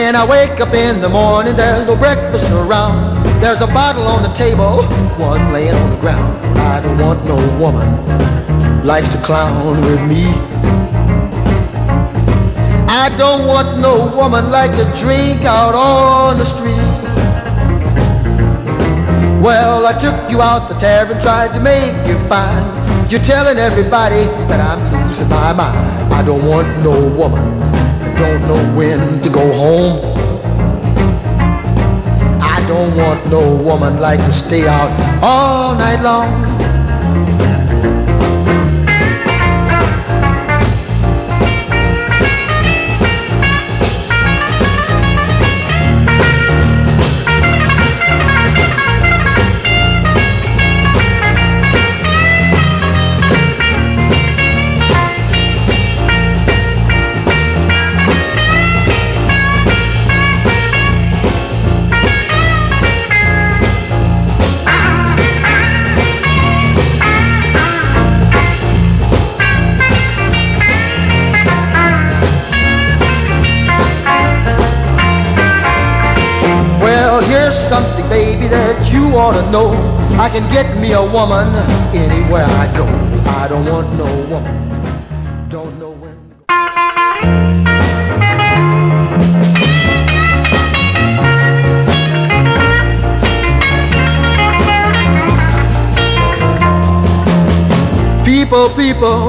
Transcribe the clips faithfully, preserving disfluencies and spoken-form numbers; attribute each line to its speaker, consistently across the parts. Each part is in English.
Speaker 1: When I wake up in the morning, there's no breakfast around. There's a bottle on the table, one laying on the ground. I don't want no woman likes to clown with me. I don't want no woman like to drink out on the street. Well, I took you out the tavern, tried to make you fine. You're telling everybody that I'm losing my mind. I don't want no woman that don't know when to go home. I don't want no woman like to stay out all night long. Here's something, baby, that you ought to know. I can get me a woman anywhere I go. I don't want no woman, don't know when to go. People, people,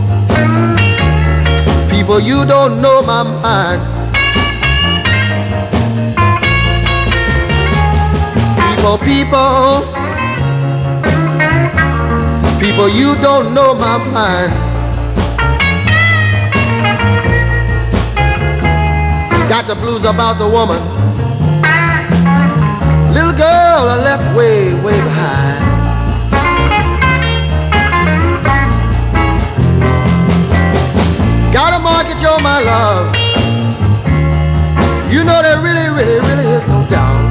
Speaker 1: people, you don't know my mind. People, people, people, you don't know my mind. Got the blues about the woman, little girl I left way, way behind. Got a mortgage on my love. You know there really, really, really is no doubt.